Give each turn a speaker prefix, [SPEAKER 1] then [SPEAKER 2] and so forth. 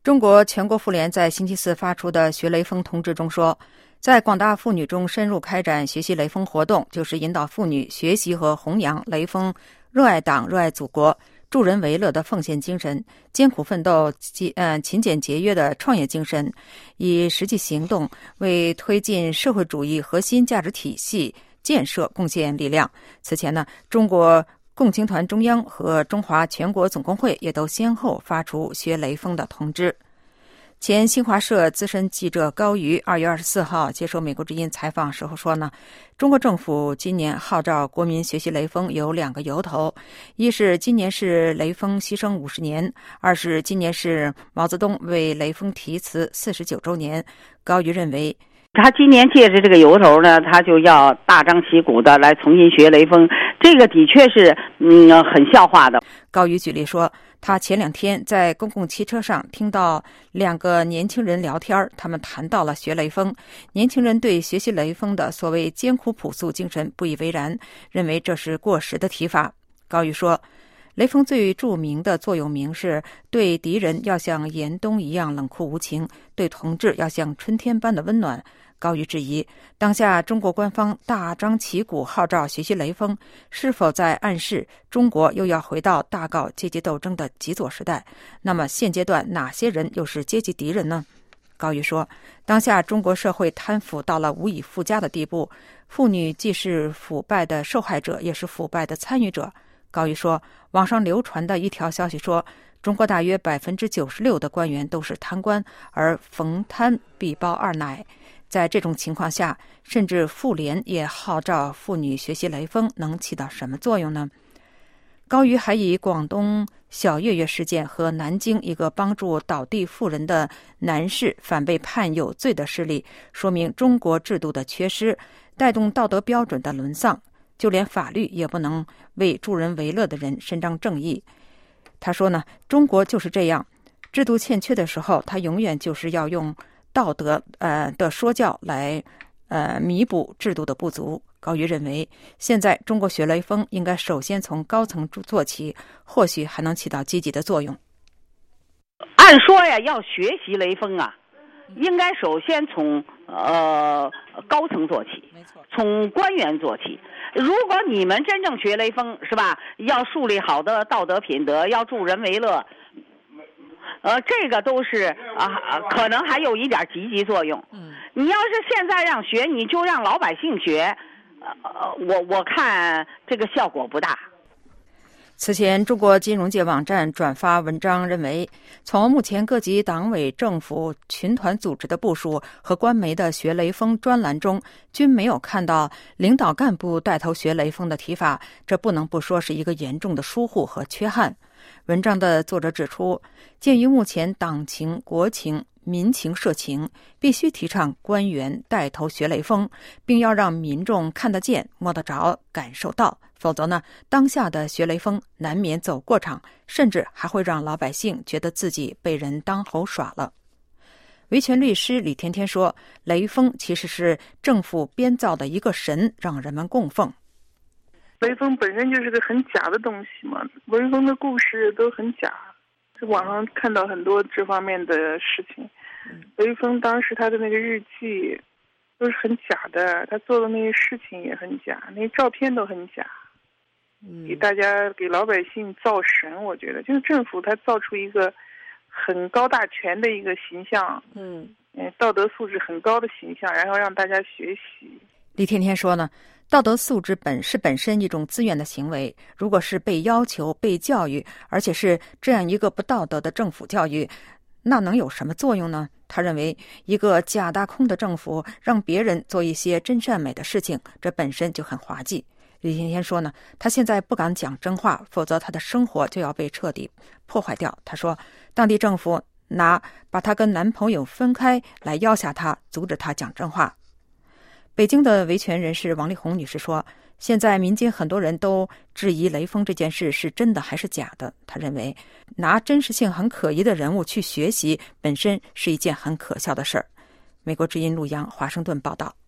[SPEAKER 1] 中国全国妇联在星期四发出的学雷锋通知中说，在广大妇女中深入开展学习雷锋活动，就是引导妇女学习和弘扬雷锋热爱党、热爱祖国、助人为乐的奉献精神，艰苦奋斗、勤俭节约的创业精神，以实际行动为推进社会主义核心价值体系建设贡献力量。此前呢，中国共青团中央和中华全国总工会也都先后发出学雷锋的通知。前新华社资深记者高瑜2月24号接受美国之音采访时候说呢，中国政府今年号召国民学习雷锋有2个由头，一是今年是雷锋牺牲50年，二是今年是毛泽东为雷锋题词49周年。高瑜认为，
[SPEAKER 2] 他今年借着这个由头呢，他就要大张旗鼓的来重新学雷锋，这个的确是很笑话的。
[SPEAKER 1] 高瑜举例说，他前2天在公共汽车上听到2个年轻人聊天，他们谈到了学雷锋。年轻人对学习雷锋的所谓艰苦朴素精神不以为然，认为这是过时的提法。高瑜说，雷锋最著名的座右铭是对敌人要像严冬一样冷酷无情，对同志要像春天般的温暖。高瑜质疑，当下中国官方大张旗鼓号召学习雷锋，是否在暗示中国又要回到大搞阶级斗争的极左时代？那么现阶段哪些人又是阶级敌人呢？高瑜说，当下中国社会贪腐到了无以复加的地步，妇女既是腐败的受害者，也是腐败的参与者。高瑜说，网上流传的一条消息说，中国大约96%的官员都是贪官，而逢贪必包二奶。在这种情况下，甚至妇联也号召妇女学习雷锋，能起到什么作用呢？高瑜还以广东小月月事件和南京一个帮助倒地妇人的男士反被判有罪的事例，说明中国制度的缺失，带动道德标准的沦丧，就连法律也不能为助人为乐的人伸张正义。他说呢，中国就是这样，制度欠缺的时候，他永远就是要用道德的说教来弥补制度的不足。高瑜认为，现在中国学雷锋应该首先从高层做起，或许还能起到积极的作用。
[SPEAKER 2] 按说呀，要学习雷锋啊，应该首先从高层做起，从官员做起。如果你们真正学雷锋，是吧？要树立好的道德品德，要助人为乐。这个都是可能还有一点积极作用。你要是现在让学，你就让老百姓学，我看这个效果不大。
[SPEAKER 1] 此前，中国金融界网站转发文章认为，从目前各级党委政府群团组织的部署和官媒的学雷锋专栏中，均没有看到领导干部带头学雷锋的提法，这不能不说是一个严重的疏忽和缺憾。文章的作者指出，鉴于目前党情、国情、民情、社情，必须提倡官员带头学雷锋，并要让民众看得见、摸得着、感受到，否则呢，当下的学雷锋难免走过场，甚至还会让老百姓觉得自己被人当猴耍了。维权律师李天天说，雷锋其实是政府编造的一个神，让人们供奉。
[SPEAKER 3] 雷锋本身就是个很假的东西嘛，雷锋的故事都很假，在网上看到很多这方面的事情。雷锋当时他的那个日记都是很假的，他做的那些事情也很假，那些照片都很假，给大家给老百姓造神。我觉得就是政府他造出一个很高大全的一个形象，道德素质很高的形象，然后让大家学习。
[SPEAKER 1] 李天天说呢，道德素质本身一种自愿的行为，如果是被要求、被教育，而且是这样一个不道德的政府教育，那能有什么作用呢？他认为，一个假大空的政府让别人做一些真善美的事情，这本身就很滑稽。李天天说呢，他现在不敢讲真话，否则他的生活就要被彻底破坏掉。他说，当地政府把他跟男朋友分开来要挟他，阻止他讲真话。北京的维权人士王丽红女士说，现在民间很多人都质疑雷锋这件事是真的还是假的。她认为，拿真实性很可疑的人物去学习，本身是一件很可笑的事儿。美国之音陆洋华盛顿报道。